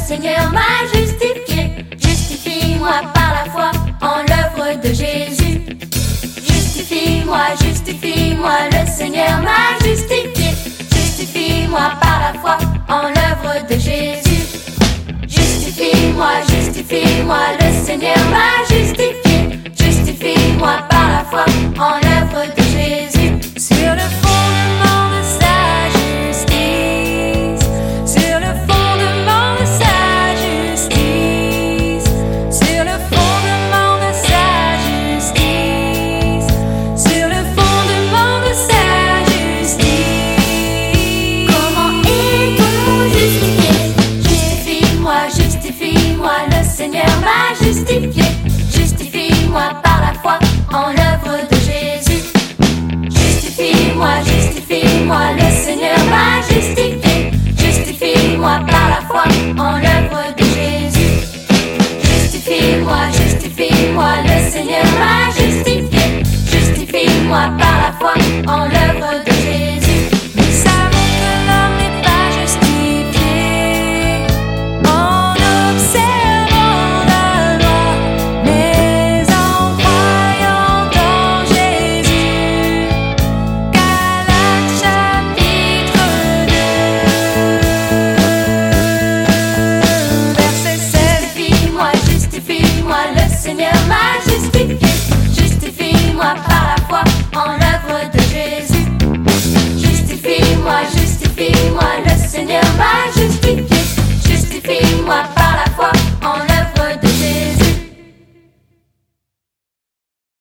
Seigneur m'a justifié. Justifie-moi par la foi en l'œuvre de Jésus. Justifie-moi, le Seigneur m'a justifié. Justifie-moi par la foi en l'œuvre de Jésus. Justifie-moi, le Seigneur m'a justifié. Justifie-moi par la foi en l'œuvre de Jésus. Sur le fondement de sa justice, sur le fondement de sa justice, sur le fondement de sa justice, sur le fondement de sa justice. Comment est-on justifié? Justifie-moi, le Seigneur m'a justifié. Justifie-moi par la foi en